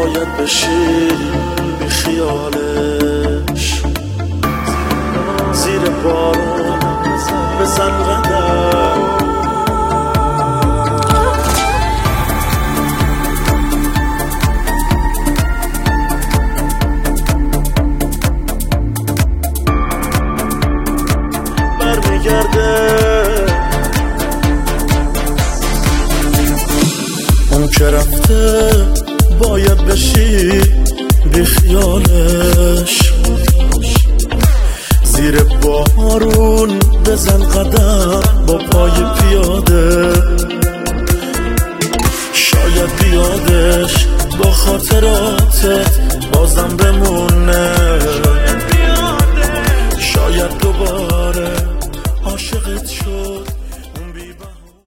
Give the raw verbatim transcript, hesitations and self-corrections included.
باید بشی بی خیالش، زیر بارون بزن قدم. برمیگرده اون که رفته باید بشی بی خیالش، زیر بارون بزن قدم با پای پیاده.